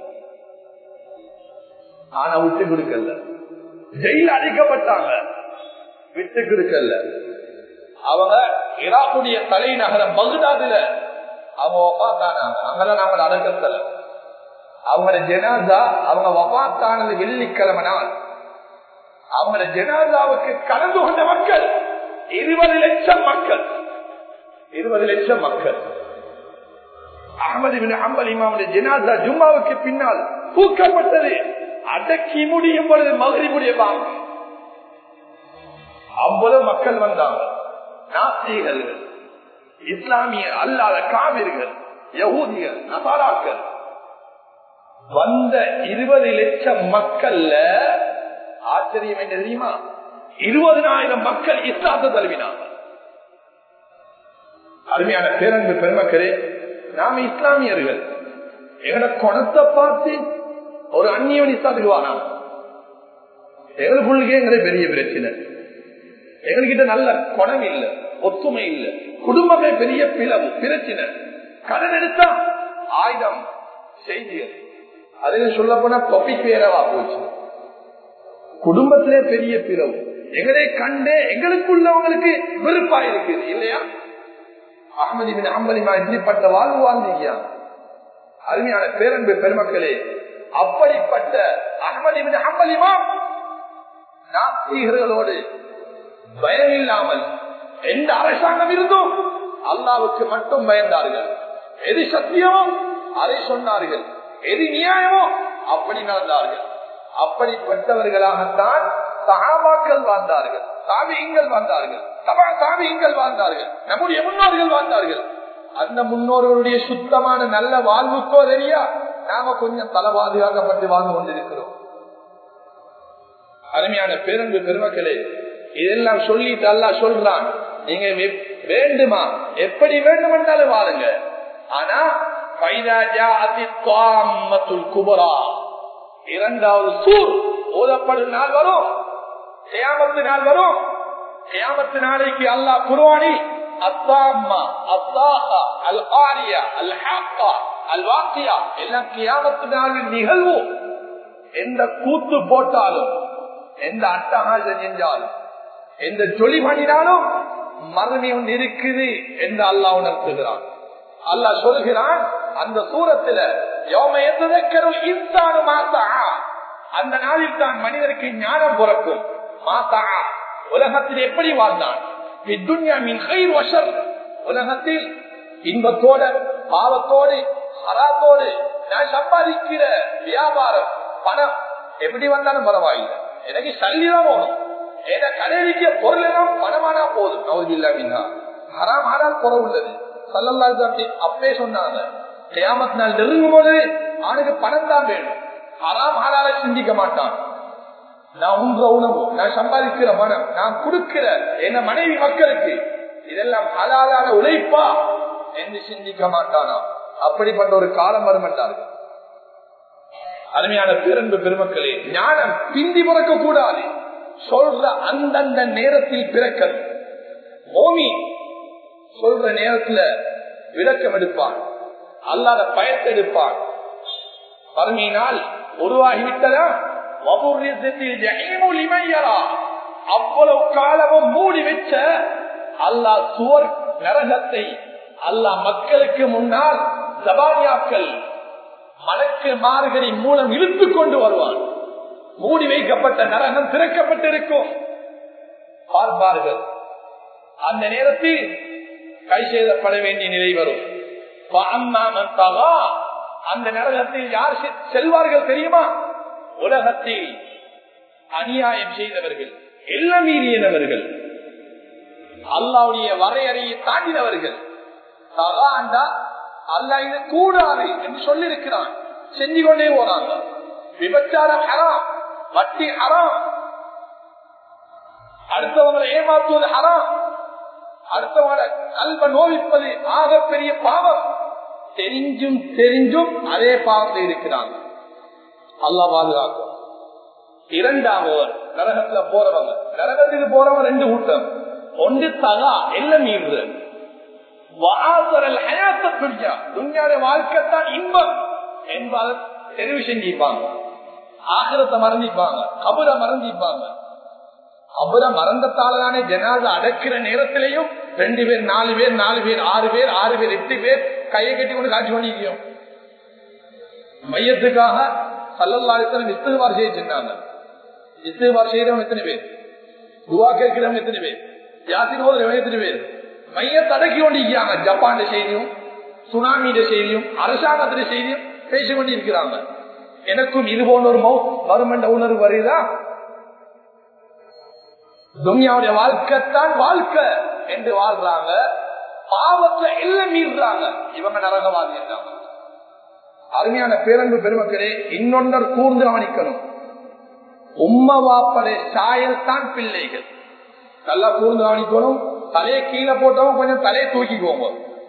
ஆனா விட்டு கொடுக்கல. ஜெயில அடிக்கப்பட்டாங்க, விட்டு கொடுக்கல. அவங்க ஈராக்குடைய தலைநகரம் பக்தாதுல அவங்க வஃபாத்தானாங்க. அங்கதான் நாங்கள் அடக்கத்தல. அவங்களோட ஜனாசா அவங்க வஃபாத்தானது வெள்ளிக்கிழமை நாள். அவங்களோட ஜனாசாவுக்கு கலந்து கொண்ட மக்கள் இருபது லட்சம் மக்கள் இருபது லட்சம் மக்கள். அஹ்மது பின் ஹம்பல் இமாமுடைய ஜனாசா ஜும்மாவுக்கு பின்னால் தூக்கப்பட்டது. அடக்கி முடியும் பொழுது மக்ரிபுடைய பாங்கு. அவ்வளவு மக்கள் வந்தாங்க. நாஸ்திகர்கள், இஸ்லாமிய அல்லாத காவிர்கள், யஹூதிகள், நசாராக்கள் வந்த இருபது லட்சம் மக்கள்ல ஆச்சரியம் என்ன தெரியுமா? இருபதனாயிரம் மக்கள் இஸ்லாத்தை தழுவினாங்க. அருமையான பேரன்பு பெருமக்களே, நாம இஸ்லாமியர்கள் எங்கட குணத்தை பார்த்து ஒரு அந்நியவன் இஸ்லாத்துக்கு வானா. எங்களுக்குள்ளே எங்களை பெரிய பிரச்சனை. எங்ககிட்ட நல்ல குணம் இல்ல, ஒத்துமை இல்ல, குடும்பமே பெரிய பிளவு பிரச்சனை. கடன் எடுத்தா ஆயுதம் செய்திகள். அதுல சொல்ல போனா தொப்பிக் வேறவா போச்சு. குடும்பத்திலே பெரிய பிளவு. எங்களை கண்டே எங்களுக்குள்ளவங்களுக்கு வெறுப்பா இருக்குது இல்லையா? அஹ்மது பின் ஹம்பல் இமாம் இப்படிப்பட்ட வாழ்வு வாழ்ந்தீங்க. அருமையான பேரன்பு பெருமக்களே, அப்படிப்பட்ட அஹ்மது பின் ஹம்பல் இமாம் நாஸ்திகர்களோடு பயம் இல்லாமல் எந்த அரசாங்கம் இருந்தும் அல்லாஹ்வுக்கு மட்டும் பயந்தார்கள். எது சத்தியமோ அதை சொன்னார்கள், எது நியாயமோ அப்படி நடந்தார்கள். அப்படிப்பட்டவர்களாகத்தான் சஹாபாக்கள் வாழ்ந்தார்கள், தாபிஈன்கள் வாழ்ந்தார்கள், தபா தாபிஈன்கள் வாழ்ந்தார்கள், நம்முடைய முன்னோர்கள் வாழ்ந்தார்கள். அந்த முன்னோர்களுடைய சுத்தமான நல்ல வாழ்வுக்கோ தெரியா நாம கொஞ்சம் தலை பாதுகாக்கப்பட்டு வாழ்ந்து கொண்டிருக்கிறோம். அருமையான பேரன்பு பெருமக்களே, இதெல்லாம் சொல்லிட்டு அல்லாஹ் சொல்றான், நீங்க வேண்டுமா எப்படி வேண்டும் என்றாலும் வாருங்க. ஆனா இரண்டாவது சூர் ஓதப்படும் நாள் வரும், கியாமத்து நாள் வரும். கியாமத்து நாளைக்கு அல்லாஹ் குர்ஆனில் அத்தாம்மா, அத்தாஹா, அல் ஆரியா, அல் ஹாக்கா, அல் வாக்கியா எல்லாம் கியாமத்து நாளின் நிகழ்வு. எந்த கூத்து போட்டாலும், எந்த அட்டகாசம் செஞ்சாலும், எந்த ஜொலி பண்ணினாலும் மறுமை ஒன்று இருக்குது என்று அல்லாஹ் உணர்த்துகிறான். அல்லாஹ் சொல்கிறான் அந்த சூரத்துல, அந்த நாளில் தான் மனிதருக்கு ஞானம் பிறக்கும். மாதா உலகத்தில் எப்படி வாழ்ந்தான், உலகத்தில் இன்பத்தோடு பாவத்தோடு ஹராத்தோடு நான் சம்பாதிக்கிற வியாபாரம் பணம் எப்படி வந்தாலும் பரவாயில்லை, எனக்கு சல்லிதான் போகணும், ஏன்னா கடைவிக்க பொருள் எல்லாம் பணமானா போதும். நவுதுபில்லாஹ் ஹராம் ஆனால் குறை உள்ளது. ஸல்லல்லாஹு அப்பே சொன்னாங்க, கியாமத் நாள் நெருங்கும் போது அவனுக்கு பணம் தான் வேணும், ஹராம் ஹலாலை சிந்திக்க மாட்டான். நான் உங்க உணவு, நான் சம்பாதிக்கிற பணம், நான் கொடுக்கிற என்ன மனைவி மக்களுக்கு இதெல்லாம் ஹலாலான உழைப்பா என்று சிந்திக்க மாட்டானா. அப்படிப்பட்ட ஒரு காலம் வரும் என்றார்கள். அருமையான பேரன்பு பெருமக்களே, ஞானம் பிந்தி பிறக்க கூடாது, சொல்ற அந்தந்த நேரத்தில் பிறக்கல். மோமி சொல்ற நேரத்துல விளக்கம் எடுப்பான், அல்லாத பயத்தை எடுப்பான். பருமையினால் உருவாகிவிட்டதா அவ்வளவு காலமும் மூடி வச்ச அல்லாஹ் சுவர் நரகத்தை அல்லாஹ் மக்களுக்கு முன்னால் ஜபானியாக்கள் மலக்கு மார்களின் மூலம் இழுத்துக் கொண்டு வருவான். மூடி வைக்கப்பட்ட நரகம் திறக்கப்பட்டிருக்கும். பார்ப்பார்கள், அந்த நேரத்தில் கை செய்தப்பட வேண்டிய நிலை வரும். அந்த நரகத்தில் யார் செல்வார்கள் தெரியுமா? உலகத்தில் அநியாயம் செய்தவர்கள், எல்லாம் மீறியவர்கள், அல்லாஹ்வுடைய வரையறையை தாண்டினவர்கள். அல்லாஹ் இது கூடாது என்று சொல்லி இருக்கிறான், செஞ்சு கொண்டே போறாங்க. விபச்சாரம் ஹராம், வட்டி ஹராம், அடுத்தவங்களை ஏமாற்றுவது ஹராம், அடுத்தவங்களை கல்வ நோவிப்பது ஆகப்பெரிய பாவம். தெரிஞ்சும் தெரிஞ்சும் அதே பாவத்தில் இருக்கிறாங்க. அல்லாஹ் பாதுகாக்கும். இரண்டாவது நரகத்துல போறவங்க, நரகத்துக்கு போறவங்க ரெண்டு கூட்டம். ஒன்று தகா, எல்லாம் மீறுது. வாழ்க்கைத்தான் இன்பம் என்பதை தெரிவு செஞ்சிருப்பாங்க. ஆகிரத்தை மறந்திப்பாங்க, கபர மறந்திப்பாங்க. கபர மறந்தத்தாலே ஜனாத அடக்கிற நேரத்திலையும் ரெண்டு பேர், நாலு பேர், நாலு பேர், ஆறு பேர், ஆறு பேர், எட்டு பேர் கையை கட்டி கொண்டு காட்சி பண்ணிக்கிறோம். மையத்துக்காக ஸல்லல்லாஹு அலைஹி வஸல்லம் இஸ்திக்பார் செய்ய சொன்னாங்க. இஸ்திக்பார் செய்யறவங்க எத்தனை பேர்? துஆ கேட்கிறவங்க எத்தனை பேர்? யாசின் ஓதுறவங்க எத்தனை பேர்? மையத்தை அடக்கி கொண்டிருக்கிறாங்க. ஜப்பான் செய்தியும், சுனாமியிட செய்தியும், அரசாங்கத்தின் செய்தியும் பேசிக் கொண்டு இருக்கிறாங்க. எனக்கும் இது போன்ற ஒரு மௌத் வரும் என்ற உணர்வு வருதா? துன்யாவுடைய வாழ்க்கைத்தான் வாழ்க்கை என்று வாழ்றாங்க, பாவத்தை எல்லாம் மீறுறாங்க. இவங்க நரகவாதி என்றாங்க. அருமையான பேரன்பு பெருமக்களே, இன்னொன்னர் கூர்ந்து கவனிக்கணும். உம்மா வாப்படைய சாயல் தான் பிள்ளைகள். நல்லா கூர்ந்து கவனிக்கணும். தலையை கீழே போட்டவங்க கொஞ்சம் தலையை தூக்கிக்குவோங்க.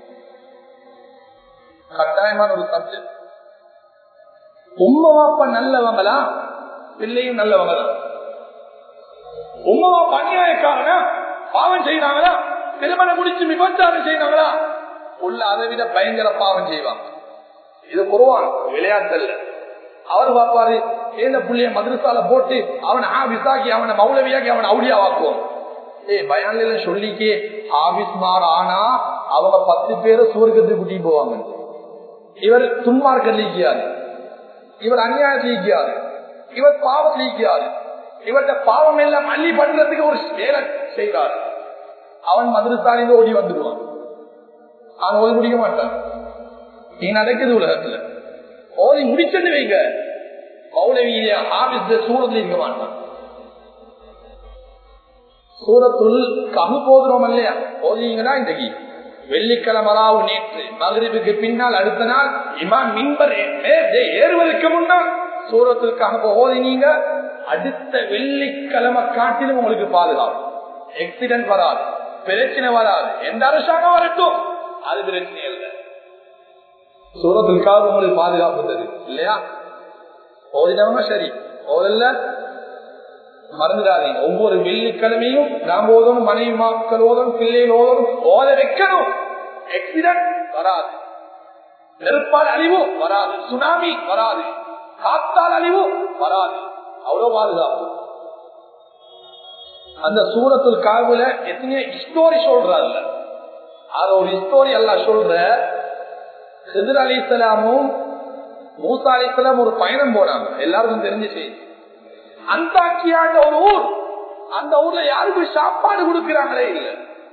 கட்டாயமான ஒரு சப்ஜெக்ட். உம்மா வாப்பா நல்லவங்களா, பிள்ளையும் நல்லவங்களா? உம்மா வாப்பா அநியாயக்காரனா, பாவம் செய்யறாங்களா, திருமணம் முடிச்சு விபச்சாரம் செய்யறாங்களா, உள்ள அதை விட பயங்கர பாவம் செய்வாங்க. இது குர்ஆன் விளையாட்டல்ல. அவர் பாப்பாரு, ஏந்த புள்ளைய மதரசால போட்டு அவன் ஆபிஸாக்கி, அவனை மௌலவியாக்கி, அவன் அவுளியா வாக்குவோம். ஏ பயான்ல சொல்லிக்கே ஆபிஸ் மார் ஆனா அவங்க பத்து பேரை சூர்க்கத்துக்கு கூட்டிட்டு போவாங்க. இவர் துன்மார்க்க லீக்கியாரு, இவர் அநியாயத்தை லீக்கியாரு, இவர் பாவத்தை லீக்கியாரு, இவர்கிட்ட பாவம் எல்லாம் அள்ளி பண்றதுக்கு ஒரு வேலை செய்கிறாரு. அவன் மதரசாலிருந்து ஓடி வந்துடுவான். அவன் ஓதி முடிக்க மாட்டான். நீ நடக்குது உலகத்துல. ஓதி முடிச்சது வைங்க, மௌலவிய ஆபிஸ் சூரத்தில் இருக்க மாட்டான். சூரத்துல் கஹு போதுறோம் இல்லையா, ஓதிங்கன்னா இன்றைக்கு வெள்ளிக்கிழமராவு நேற்று மகரிபுக்கு பின்னால் அடுத்த நாள் இமாம் மின்பர் ஏறுவதற்கு முன்னால் சூரத்துல் கஹு ஓதினீங்க. அடுத்த வெள்ளிக்கிழமை காட்டிலும் உங்களுக்கு பாதுகாப்பு. ஆக்சிடென்ட் வராது, பிரச்சனை வராது. எந்த அரசாங்கம் வரட்டும் அது பிரச்சனை இல்லை. சூரத்துக்காக உங்களுக்கு பாதுகாப்பு தருது இல்லையா? ஓதினவங்க சரி, ஓதல்ல மறந்துடாதீங்க. ஒவ்வொரு வெள்ளிக்கிழமையும் நாம் ஓதணும், மனைவி மக்கள் ஓதணும், பிள்ளைகள் ஓதணும், ஓத வைக்கணும். ஆக்சிடென்ட் வராது, நெருப்பால் அழிவு வராது, சுனாமி வராது, காத்தால் அழிவு வராது. அவ்வளவு பாதுகாப்பு. அந்த சூரத்துல் காவுல எத்தனையோ ஸ்டோரி சொல்றாங்க. அது ஒரு ஸ்டோரி எல்லாம் சொல்ற. ஹிதர் அலைஹிஸ்ஸலாமும் மூசா அலைஹிஸ்ஸலாம் ஒரு பயணம் போனாங்க, எல்லாருக்கும் தெரிஞ்ச செய்தி. அந்தாக்கியான ஒரு ஊர், அந்த ஊர்ல யாருக்கும் சாப்பாடு கொடுக்கிறாங்களே இல்ல.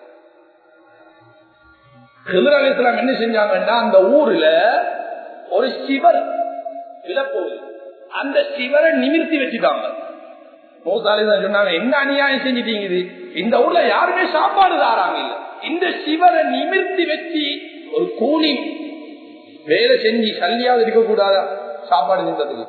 ஹிதர் அலைஹிஸ்ஸலாம் என்ன செஞ்சாங்கன்னா, அந்த ஊர்ல ஒரு சிவர் விழப்போகுது, அந்த சிவரை நிமிர்த்தி வச்சுட்டாங்க. மூசா அலைஹிஸ்ஸலாம் சொன்னாங்க, என்ன அநியாயம் செஞ்சிட்டீங்க, இந்த ஊர்ல யாருமே சாப்பாடு தாராங்க இல்ல, இந்த சிவரை நிமிர்த்தி வச்சு ஒரு கூலி வேலை செஞ்சு சல்லியாவது இருக்கக்கூடாதா சாப்பாடு செஞ்சதுக்கு?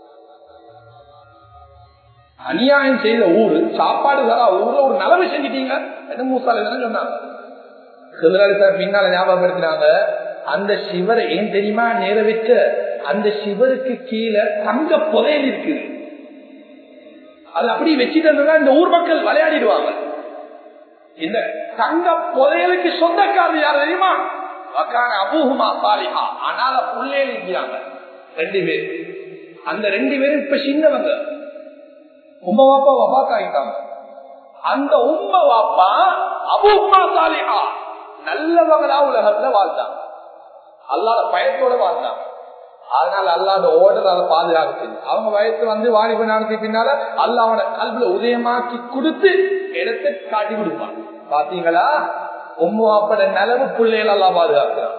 அநியாயம் செய்த ஊரு சாப்பாடு தரா ஊர்ல ஒரு நலவு செஞ்சிட்டீங்க. மூசா அலைஹிஸ்ஸலாம் சொன்னாங்க. பின்னால ஞாபகப்படுத்தினாங்க, அந்த சிவரை ஏன் தெரியுமா நேர வச்ச, அந்த சிவருக்கு கீழே தங்க புதையல் இருக்குது. அது அப்படி வச்சுட்டு இந்த ஊர் மக்கள் விளையாடிடுவாங்க. இந்த தங்க புதையலுக்கு சொந்தக்காரர் யார் தெரியுமா? அபூஹுமா சாலிஹா. ஆனால புள்ளே இருக்கிறாங்க ரெண்டு பேர். அந்த ரெண்டு பேரும் இப்ப சின்னவங்க. உம்மா வாப்பா வபாத் ஆகிட்டாங்க. அந்த உம்மா வாப்பா அபூஹுமா சாலிஹா நல்லவங்களா உலகத்துல வாழ்ந்தாங்க, அல்லாஹ்வுடைய பயத்தோட வாழ்ந்தாங்க. அதனால அல்லாஹ்வுடைய ஓர்டர் அதை பாதுகாத்து அவங்க வயசு வந்து வாலிப நாளுக்கு பின்னால அல்லாஹ்வோட கல்வில உதயமாக்கி கொடுத்து எடுத்து காட்டி கொடுப்பாங்க. பாத்தீங்களா, உம்மா வாப்பட நிலவு பிள்ளைகள் அல்லாஹ் பாதுகாக்கிறான்.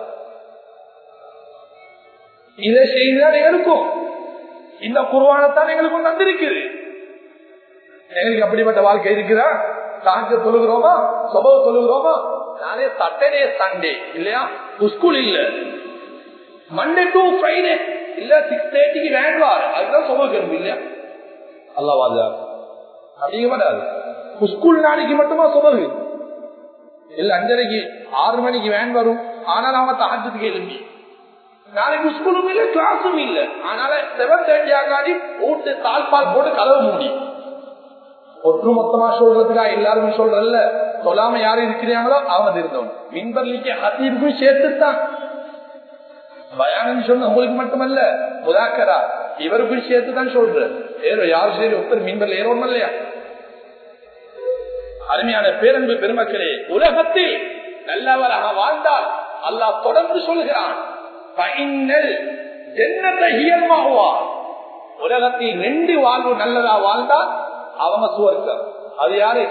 இதை செய்தால் எங்களுக்கும் இந்த குர்ஆனைத்தான் எங்களுக்கும் தந்திருக்குது. எங்களுக்கு அப்படிப்பட்ட வாழ்க்கை இருக்குதா? சாஞ்ச தொழுகிறோமா, சபவ தொழுகிறோமா? நானே சாட்டர்டே சண்டே இல்லையா, ஸ்கூல் இல்ல, மண்டே டு ஃப்ரைடே இல்ல, சிக்ஸ் தேர்ட்டிக்கு வேண்டுவார், அதுதான் சபவ கரும்பு இல்லையா? அல்லாஹ் பாதுகாப்பு. அப்படிங்கப்படாது. ஸ்கூல் நாளைக்கு மட்டுமா சபவு இல்ல, அஞ்சரைக்கு ஆறு மணிக்கு வேன் வரும், ஆனால் அவங்க தஹஜ்ஜுதுக்கு எழுப்பி நாளைக்கு ஸ்கூலும் இல்ல கிளாஸும் இல்ல, அதனால செவன் தேர்ட்டி ஆகாடி ஓட்டு தாழ்பால் போட்டு கதவு மூடி. ஒற்று மொத்தமா சொல்றதுக்கா எல்லாருமே சொல்றல்ல, சொல்லாம யாரும் இருக்கிறாங்களோ அவங்க இருந்தவங்க. மின்பர்லிக்கு ஹதீபுக்கும் சேர்த்துத்தான் பயானம் சொன்ன உங்களுக்கு மட்டுமல்ல, முதாக்கரா இவருக்கும் சேர்த்துதான் சொல்ற. ஏறோ யாரும் சரி ஒருத்தர் மின்பர்ல ஏறோம் இல்லையா? அருமையான பேரன்பு பெருமக்களே, உலகத்தில் நல்லவராக வாழ்ந்தால் அல்லாஹ் தொடர்ந்து சொல்கிறான், உலகத்தில் ரெண்டு வாழ்வு நல்லதா வாழ்ந்தால் அவங்க சுவர்க்கம். அது யாரு?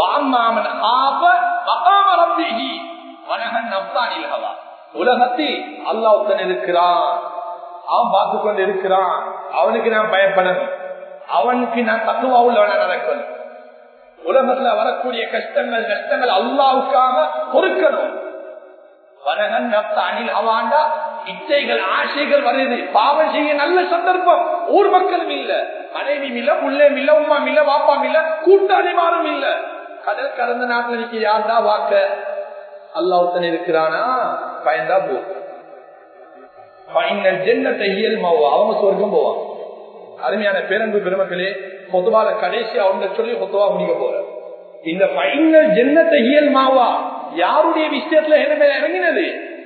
உலகத்தில் அல்லாஹ் இருக்கிறான், அவன் பார்த்து கொண்டு இருக்கிறான், அவனுக்கு நான் பயப்படணும், அவனுக்கு நான் தக்குவா உள்ளவன நடக்கணும். உலகத்துல வரக்கூடிய கஷ்டங்கள் நஷ்டங்கள் அல்லாஹ்வுக்காக பொறுக்கணும். வனகன் நப்த அணில் அவாண்டா இச்சைகள் ஆசைகள் வருது, பாவம் செய்ய நல்ல சந்தர்ப்பம். ஊர் மக்களும் இல்ல, மனைவி இல்ல, புள்ளேம் இல்ல, உமா இல்ல, வாப்பாம் இல்ல, கூட்டாளிமாரும் இல்ல. கடல் கடந்த நாட்டில் நிக்க யார்தா வாக்க? அல்லாஹ் இருக்கிறானா? பயந்தா போ. ஜென்னத்தை இயல்மாவோ அவங்க சொர்க்கம் போவாங்க. அருமையான பேரன்பு பெருமக்களே, பொதுவால கடைசி அவங்க சொல்லி பொதுவா முடிக்க போற இந்த பைனல் ஜென்னத்தை இயல்மாவா யாருடைய விஷயத்துல என்ன இறங்கினது?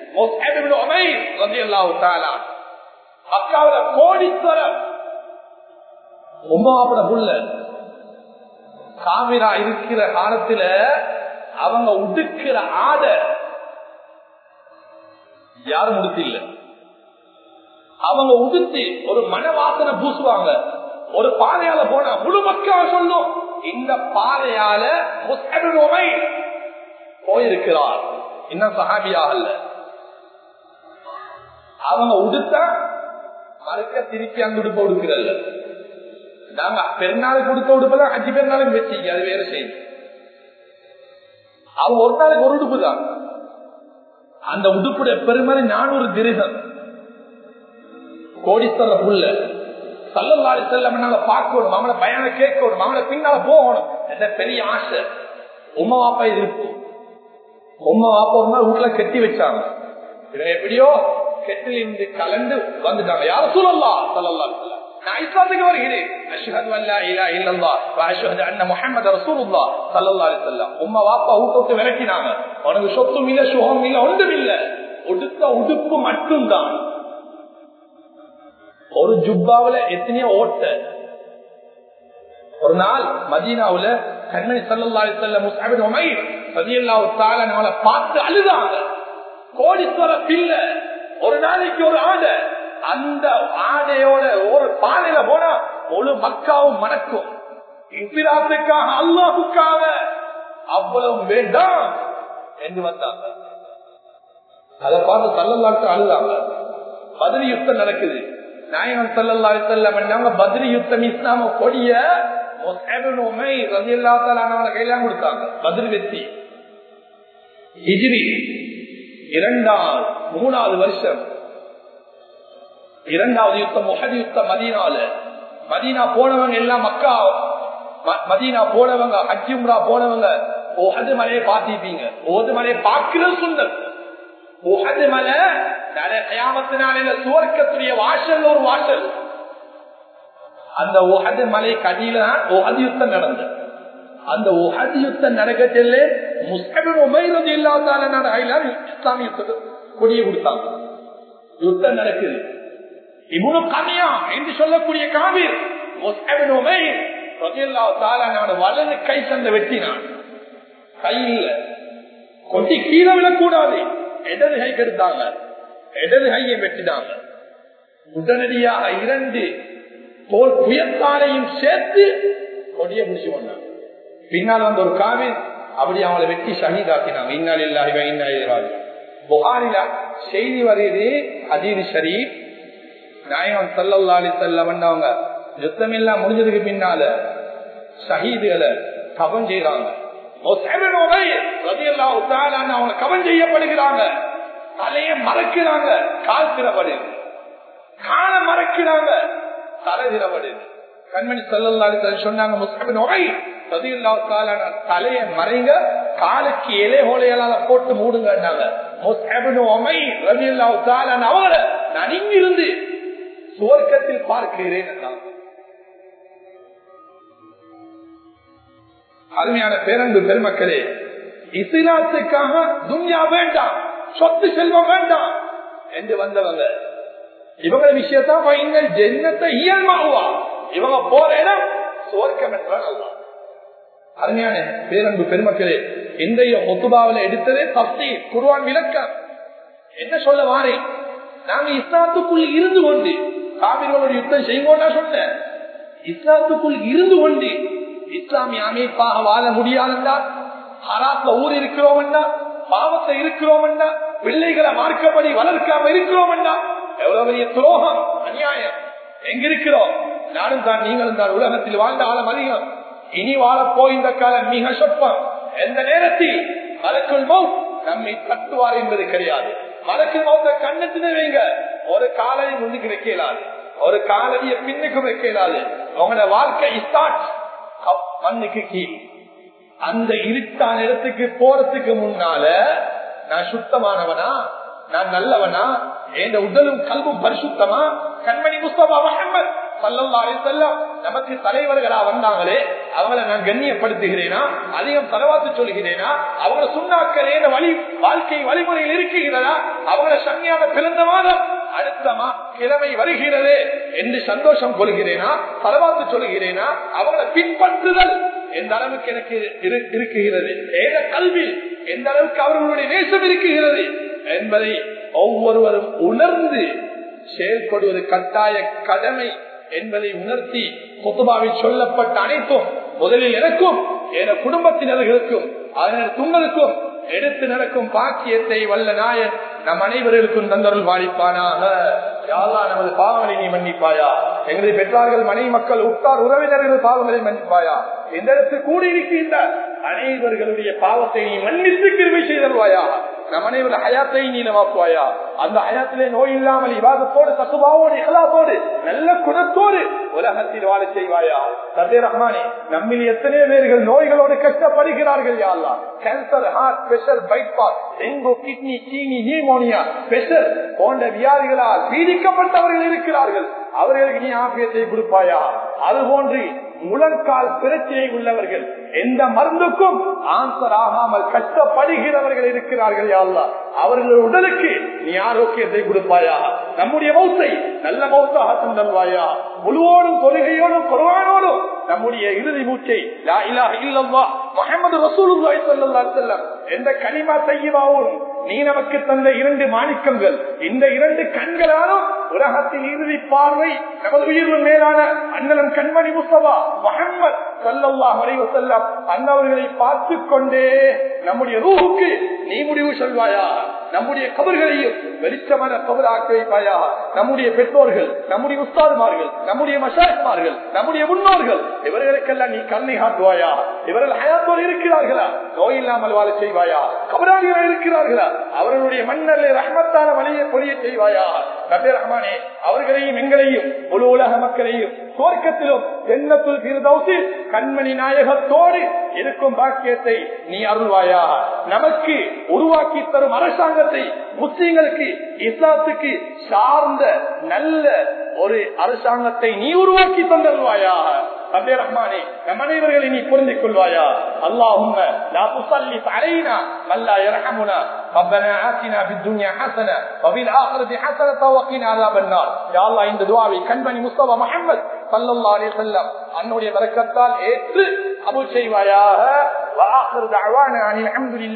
மக்காவுல கோடீஸ்வரர் உம்மாவோட புள்ள காமிரா இருக்கிற காலத்துல அவங்க உடுக்கிற ஆடை யாரும் உடுத்தி இல்ல. அவங்க உடுத்தி ஒரு மனவாசனை பூசுவாங்க. ஒரு பாதையால போனா முழு மக்கள் சொல்லும், இந்த பாதையால போயிருக்கிறார், இன்னும் சஹாபியாக அல்ல. அவங்க உடுத்தா மறுக்க திருப்பி அந்த உடுப்ப உடுக்கிறல்ல. நாங்க பெருநாளுக்கு உடுக்க உடுப்பதான் அஞ்சு பெருநாளுக்கு வச்சிக்க, அது வேற செய்தி. அவங்க ஒரு நாளைக்கு ஒரு உடுப்பு தான். அந்த உடுப்புடைய பெருமதி நானூறு திரகம். கோடீஸ்வரர் புள்ள ஸல்லல்லாஹு அலைஹி வஸல்லம் நாங்க பார்க்கணும், அவங்கள பயானை கேட்கணும், அவங்கள பின்னால போகணும் என்ற பெரிய ஆசை. உம்மா வாப்பா எதிர்ப்பு. உம்மா வாப்பா ஒரு நாள் வீட்டுல கெட்டி வச்சாங்க. எப்படியோ கெட்டில் இருந்து கலந்து வந்துட்டாங்க. யார சொல்லலாம் ஸல்லல்லாஹு அலைஹி வஸல்லம் நான் இஸ்லாத்துக்கு வருகிறேன். அஷ்ஹது அல்லா இலாஹ இல்லல்லாஹ் வ அஷ்ஹது அன்ன முஹம்மத ரசூலுல்லாஹ் ஸல்லல்லாஹு அலைஹி வஸல்லம். உம்மா வாப்பா ஊட்டத்தை விரட்டினாங்க. உனக்கு சொத்தும் இல்ல, சுகம் இல்ல, ஒன்றும் இல்ல, உடுத்த உடுப்பு மட்டும்தான். ஒரு ஜுப்பாவுல எத்தனையோ ஓட்ட. ஒரு நாள் மதீனாவுல கண்மணி ஸல்லல்லாஹு அலைஹி வஸல்லம் முஸ்அப் இப்னு உமைர் ரலியல்லாஹு தஆலா அவங்கள பார்த்து அழுதாங்க. கோடீஸ்வர பிள்ளை, ஒரு நாளைக்கு ஒரு ஆடை, அந்த ஆடையோட ஒரு பாதையில போனா முழு மக்காவும் மணக்கும். இப்பிராத்துக்காக அல்லாஹுக்காக அவ்வளவு வேண்டாம் என்று வந்தாங்க. அதை பார்த்து ஸல்லல்லாஹு அழுதாங்க. பத்ர் யுத்தம் நடக்குது. நாயகம் ஸல்லல்லாஹு அலைஹி வஸல்லம் என்னங்க பத்ர் யுத்தம் இஸ்லாம கொடிய முஸ்அப் இப்னு உமைர் ரலியல்லாஹு தஆலா அவங்கள கையில கொடுத்தாங்க. பத்ர் வெற்றி ஹிஜ்ரி இரண்டாவது மூணாவது வருஷம் இரண்டாவது யுத்தம் உஹது யுத்தம். மதீனால மதீனா போனவங்க எல்லாம் மக்கா மதீனா போனவங்க ஹஜ் உம்ரா போனவங்க உஹது மலையை பார்த்திருப்பீங்க. உஹது மலையை பார்க்கிறது சுன்னத். உஹது மலை நாளை கியாமத் நாளையில சுவர்க்கத்துடைய வாசல் ஒரு வாசல். அந்த உஹது மலை கடியில உஹது யுத்தம் நடந்தது. அந்த உஹது யுத்தம் நடக்கல முஸ்அப் இப்னு உமைர் ரலியல்லாஹு தஆலா இஸ்லாமிய கொடியை கொடுத்தாங்க. யுத்தம் நடக்குது. இப்னு கமியா என்று சொல்லக்கூடிய காபீர் முஸ்அப் இப்னு உமைர் ரலியல்லாஹு தஆலா வலது கை சந்த வெட்டினான். கையில கொட்டி கீழே விழக்கூடாது, இடது கை கெடுத்தாங்க. இடது கையை வெட்டினாங்க. உடனடியாக இரண்டு தோல் புயத்தாலையும் சேர்த்து கொடியை முடிச்சு கொண்டாங்க. பின்னால் வந்து ஒரு காவிர் அப்படி அவங்களை வெட்டி ஷஹீதாக்கினாங்க. இன்னால் இல்லாஹி வ இன்னா இலைஹி ராஜிஊன். புகாரில செய்தி வருது, ஹதீஸ் ஷரீஃப். நாயகம் ஸல்லல்லாஹு அலைஹி வஸல்லம் அவங்க யுத்தம் எல்லாம் முடிஞ்சதுக்கு பின்னால ஷஹீதுகளை கபன் செய்யறாங்க. முஸ்அப் இப்னு உமைர் ரலியல்லாஹு தஆலா அவங்க கபன் செய்யப்படுகிறாங்க. தலையை மறக்கிறாங்க, கால் திறப்படுது. காலை மறக்கிறாங்க, தலை திறப்படுது. கண்மணி ஸல்லல்லாஹு அலைஹி வஸல்லம் சொன்னாங்க, முஸ்அப் இப்னு உமைர் ரலியல்லாஹு தஆலா தலையை மறைங்க, காலுக்கு இலை ஹோலையால போட்டு மூடுங்கன்னாங்க. முஸ்அப் இப்னு உமைர் ரலியல்லாஹு தஆலா அவங்கள நான் இங்கிருந்து சுவர்க்கத்தில் பார்க்கிறேன் என்றாங்க. அருமையான பேரன்பு பெருமக்களே, இஸ்லாத்துக்காக துன்யா வேண்டாம், சொத்து செல்வம் வேண்டாம் என்று வந்தவங்க இவங்க விஷயத்தான் ஜன்னத்தை இயல்பாகுவா. இவங்க போற இடம் சுவர்க்கம் என்றால் அல்லாஹ். அருமையான பேரன்பு பெருமக்களே, இன்றைய ஒத்துபாவில எடுத்ததே தஃசீர் குர்ஆன் விளக்கம். என்ன சொல்ல வாரேன், நாங்க இஸ்லாத்துக்குள் இருந்து கொண்டு காவிர்களோட யுத்தம் செய்வோம்னா சொன்ன, இஸ்லாத்துக்குள் இருந்து கொண்டு இஸ்லாமிய அமைப்பாக வாழ முடியாதுன்னா, ஹராத்ல ஊர் இருக்கிறோம்னா, பாவத்தை இருக்கிறோம்னா, பிள்ளைகளை மார்க்கப்படி வளர்க்காம இருக்கிறோம்னா, எவ்வளவு பெரிய துரோகம், அநியாயம். எங்க இருக்கிறோம்? நானும் தான் நீங்களும் தான் உலகத்தில் வாழ்ந்த ஆழம் அதிகம். இனி வாழ போகின்ற காலம் மிக சொற்பம். எந்த நேரத்தில் மலக்குல் மௌத் நம்மை தட்டுவார் என்பது கிடையாது. மலக்குல் மௌத்த கண்ணத்தின வைங்க, ஒரு காலையை முன்னுக்கு வைக்கலாது, ஒரு காலையை பின்னுக்கு வைக்கலாது. உங்களோட வாழ்க்கை ஸ்டார்ட் மண்ணுக்கு கீழ். அந்த இருட்டான இடத்துக்கு போறதுக்கு முன்னால நான் சுத்தமானவனா, நான் நல்லவனா, என் உடலும் கல்வும் பரிசுத்தமா? கண்மணி முஸ்தபா முஹம்மது ஸல்லல்லாஹு அலைஹி வஸல்லம் நமக்கு தலைவர்களா வந்தாங்களே, அவங்களை நான் கண்ணியப்படுத்துகிறேனா, அதிகம் தரவாத்து சொல்கிறேனா, அவங்கள சுண்ணாக்களே வழி வாழ்க்கை வழிமுறையில் இருக்கிறதா, அவங்கள சன்னியாக பிறந்த மாதம் அடுத்த கிழமை வருகிறது என்று சந்தோஷம் கொள்கிறேனா, தரவாத்து சொல்கிறேனா, அவங்களை பின்பற்றுதல் எந்த அளவுக்கு எனக்கு இருக்குகிறது, ஏத கல்வி எந்த அளவுக்கு அவர்களுடைய நேசம் இருக்குகிறது என்பதை ஒவ்வொருவரும் உணர்ந்து செயல்படுவது கட்டாய கடமை என்பதை உணர்த்தி குத்துபாவில் சொல்லப்பட்ட அனைத்தும் முதலில் எனக்கும் என குடும்பத்தினர்களுக்கும் அதனர் துங்களுக்கும் எடுத்து நடக்கும் பாக்கியத்தை வல்ல நாயன் நம் அனைவர்களுக்கும் தந்தருள் வாழிப்பானாக. யாரா நமது பாவங்களை நீ மன்னிப்பாயா, எங்களது பெற்றார்கள் மனைவி மக்கள் உற்றார் உறவினர்கள் பாவங்களை மன்னிப்பாயா, இந்த இடத்தில் கூடியிருக்கின்ற அனைவர்களுடைய பாவத்தை நீ மன்னித்து கிருபை செய்தல்வாயா. நம் அனைவரும் ஹயாத்தை நீளமாக்குவாயா. அந்த ஹயாத்திலே நோய் இல்லாமல் இபாதத்தோடு தக்குவாவோடு இஹ்லாஸோடு நல்ல குணத்தோடு உலகத்தில் வாழ செய்வாயா. ரப்பே ரஹ்மானே, நம்மில் எத்தனை பேர்கள் நோய்களோடு கஷ்டப்படுகிறார்கள் யா அல்லாஹ். Cancer, heart, pressure, bypass, dengue, kidney, சீனி, நிமோனியா, பிரஷர் போன்ற வியாதிகளால் பீடிக்கப்பட்டவர்கள் இருக்கிறார்கள். அவர்களுக்கு நீ ஆபியத்தை கொடுப்பாயா. அதுபோன்று முழங்கால் பிரச்சனை உள்ளவர்கள் எந்த மருந்துக்கும் ஆன்சர் ஆகாமல் கஷ்டப்படுகிறவர்கள் இருக்கிறார்கள் யா அல்லாஹ். அவர்கள் உடலுக்கு நீ ஆரோக்கியத்தை கொடுப்பாயா. நம்முடைய மௌத்தை நல்ல மௌத்தாக தந்தல்வாயா. முழுவோடும் தொழுகையோடும் குர்ஆனோடும் நம்முடைய இறுதி மூச்சை லா இலாஹ இல்லல்லாஹ் முஹம்மது ரசூலுல்லாஹி ஸல்லல்லாஹு அலைஹி வஸல்லம் என்ற கலிமா தய்யிபாவும் நீ நமக்கு தந்த இரண்டு மாணிக்கங்கள், இந்த இரண்டு கண்களாலும் உலகத்தின் இறுதி பார்வை நமது உயிர்வு மேலான அண்ணலம் கண்மணி முஸ்தபா முஹம்மது ஸல்லல்லாஹு அலைஹி வஸல்லம் அன்னவர்களை பார்த்து கொண்டே நம்முடைய ரூஹுக்கு நீ முடிவு சொல்வாயா. நம்முடைய கபர்களையும் வெளிச்சமான கபராக்கி வைப்பாயா. நம்முடைய பெற்றோர்கள், நம்முடைய உஸ்தாதுமார்கள், நம்முடைய மஷாயிக்மார்கள், நம்முடைய முன்னோர்கள் இவர்களுக்கெல்லாம் நீ கண்ணை காட்டுவாயா. இவர்கள் ஹயாத்தோடு இருக்கிறார்களா? நோய் இல்லாமல் வாழ செய்வாயா. கபராளிகள் இருக்கிறார்களா? அவர்களுடைய மன்னரை ரஹ்மத்தான வழியை பொழிய செய்வாயா. ரப்பே ரஹ்மானே, அவர்களையும் எங்களையும் முழு உலக மக்களையும் சுவர்க்கத்திலும் ஜன்னத்துல் ஃபிர்தௌஸில் கண்மணி நாயகத்தோடு இருக்கும் பாக்கியத்தை நீ அருள்வாயா. நமக்கு உருவாக்கி தரும் அரசாங்கத்தை முஸ்லிம்களுக்கு இஸ்லாத்துக்கு சார்ந்த நல்ல ஒரு அரசாங்கத்தை நீ உருவாக்கி தந்தருவாயா. ரப்பே ரஹ்மானே, நம் அனைவர்களை நீ புரிந்து கொள்வாயா. அல்லாஹும்ம லா துஸல்லித் அலைனா மன் லா யர்ஹமுனா ரப்பனா ஆத்தினா ஃபித் துன்யா ஹஸனா வ ஃபில் ஆখিরাতি ஹஸனத வ கினா அஸாபன் நார். யா அல்லாஹ், இந்த துஆவை கண்மணி முஸ்தபா முஹம்மது ஸல்லல்லாஹு அலைஹி வஸல்லம் அன்னுடைய பரக்கத்தால் ஏற்று கபூல் செய்வாயாக. வ ஆখির دعوانا அனில் ஹம்துலில்லாஹ்.